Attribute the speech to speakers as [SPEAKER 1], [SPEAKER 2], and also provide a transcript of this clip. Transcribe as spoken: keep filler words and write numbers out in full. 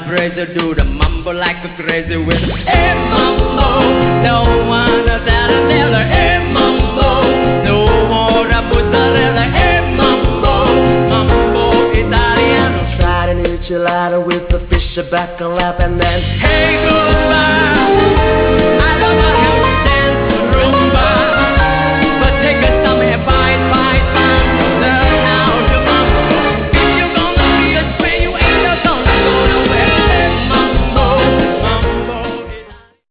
[SPEAKER 1] brazier, do the mambo like a crazy with hey mambo, no one else out of there, hey mambo, no more a puzzle, hey mambo, mambo italiano. Tried an enchilada with a fish, a bacalao, and then hey goodbye.